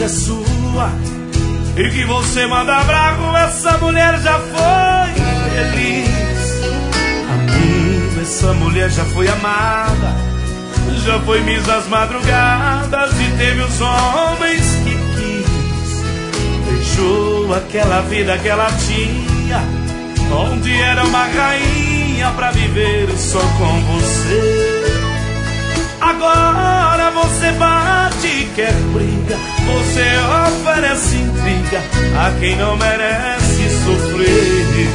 é sua e que você manda bravo, essa mulher já foi feliz. Amigo, essa mulher já foi amada, já foi Miss das madrugadas e teve os homens que quis. Deixou aquela vida que ela tinha, onde era uma rainha pra viver só com você. Agora você bate e quer briga, você oferece intriga a quem não merece sofrer.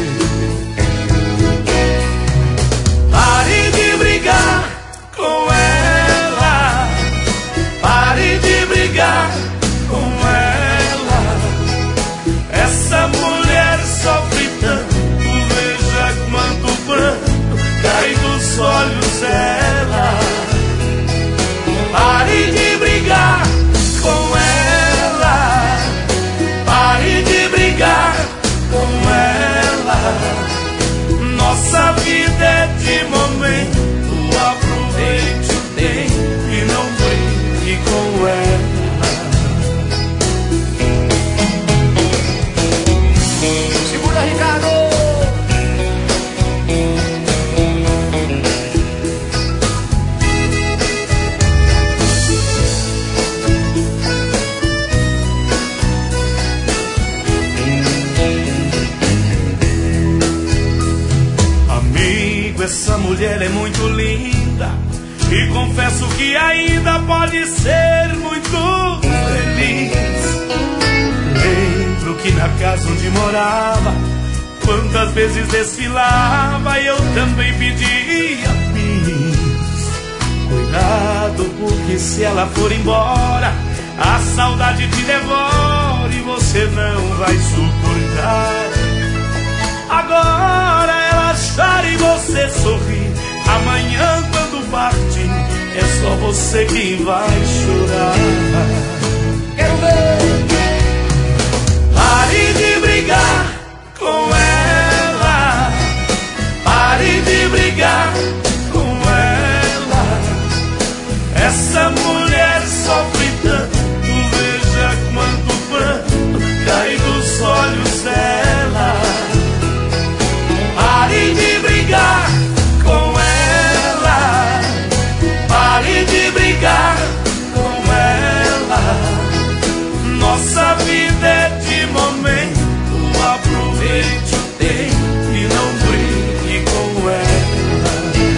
Pare de brigar com ela, pare de brigar com ela. Essa mulher sofre tanto, veja quanto pranto cai dos olhos dela. Pare de brigar com ela, pare de brigar com ela. Nossa vida é de momento, aproveite o tempo e não brinque com ela. Segura, Ricardo! Essa mulher é muito linda e confesso que ainda pode ser muito feliz. Lembro que na casa onde morava, quantas vezes desfilava e eu também pedia bis. Cuidado, porque se ela for embora, a saudade te devora e você não vai suportar. Agora ela chora e você sorri, amanhã quando partir é só você quem vai chorar. Quero ver. Pare de brigar com ela, pare de brigar com ela. Essa mulher sofre tanto, veja quanto pranto cai dos olhos dela. Pare de brigar com ela, pare de brigar com ela. Nossa vida é de momento, aproveite o tempo e não brinque com ela.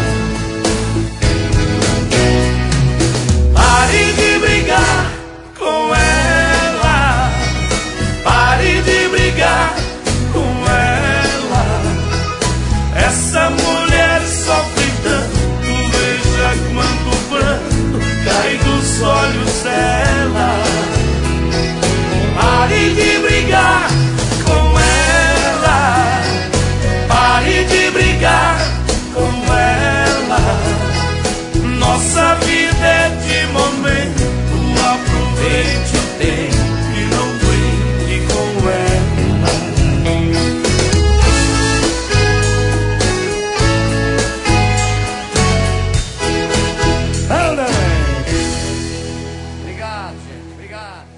Pare de brigar com ela, pare de brigar com ela. Essa mulher sofre tanto, veja quanto pranto cai dos olhos dela. Pare de brigar com ela, pare de brigar com ela. Nossa vida é de momento, aproveite o tempo e não brinque com ela. Obrigado, gente. Obrigado.